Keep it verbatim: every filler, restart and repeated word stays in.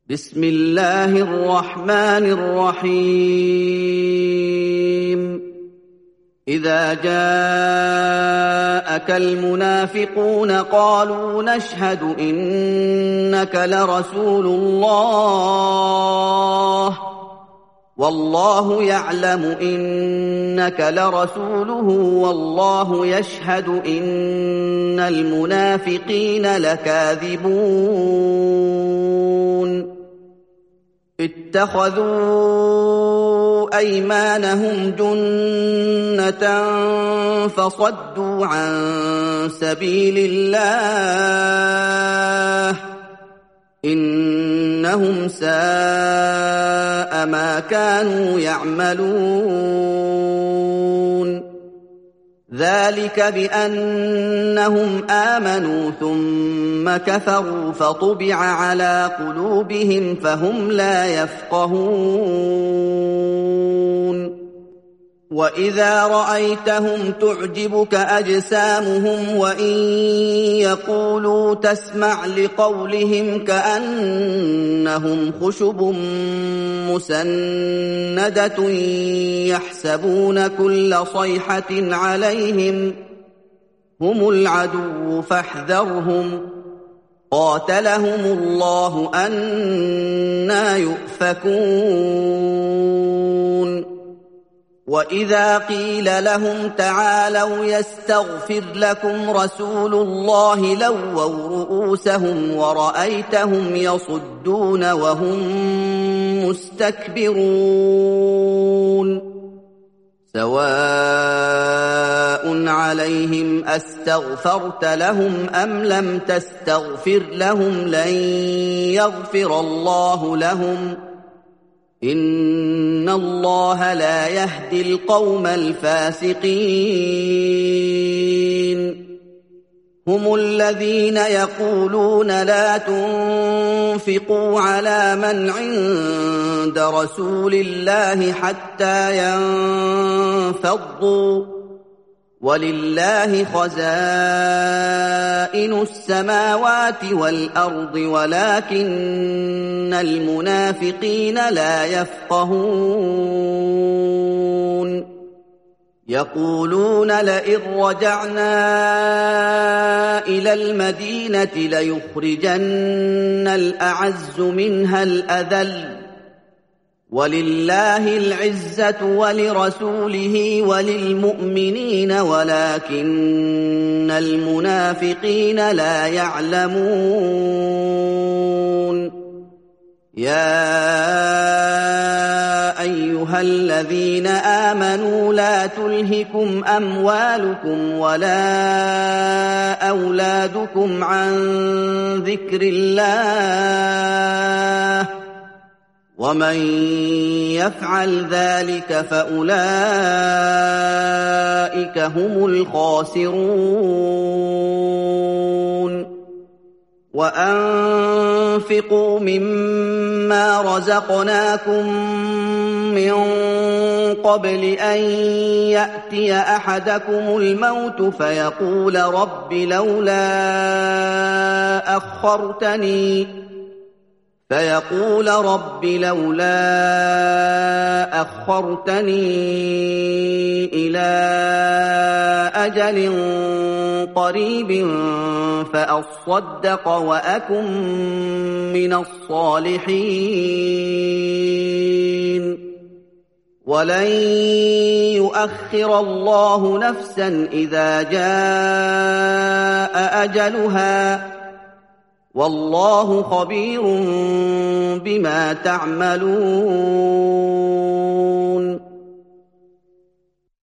بسم الله الرحمن الرحيم إذا جاءك المنافقون قالوا نشهد إنك لرسول الله والله يعلم إنك لرسوله والله يشهد إن المنافقين لكاذبون اتخذوا أيمانهم جنة فصدوا عن سبيل الله إنهم ساء ما كانوا يعملون ذلك بأنهم آمنوا ثم كفروا فطبع على قلوبهم فهم لا يفقهون وإذا رأيتهم تعجبك أجسامهم وإن يقولوا تسمع لقولهم كأنهم خشب مسندة يحسبون كل صيحة عليهم هم العدو فاحذرهم قاتلهم الله أنى يؤفكون وإذا قيل لهم تعالوا يستغفر لكم رسول الله لووا رؤوسهم ورأيتهم يصدون وهم مستكبرون سواء عليهم أستغفرت لهم أم لم تستغفر لهم لن يغفر الله لهم إن الله لا يهدي القوم الفاسقين هم الذين يقولون لا تنفقوا على من عند رسول الله حتى ينفضوا ولله خزائن السماوات والأرض ولكن المنافقين لا يفقهون يقولون لئن رجعنا إلى المدينة ليخرجن الأعز منها الأذل ولله العزة ولرسوله وللمؤمنين ولكن المنافقين لا يعلمون يا أيها الذين آمنوا لا تلهكم أموالكم ولا أولادكم عن ذكر الله ومن يفعل ذلك فأولئك هم الخاسرون وأنفقوا مما رزقناكم من قبل أن يأتي أحدكم الموت فيقول رب لولا أخرتني فيقول رب لولا أخرتني إلى أجل قريب فأصدق وأكن من الصالحين ولن يؤخر الله نفسا إذا جاء أجلها والله خبير بما تعملون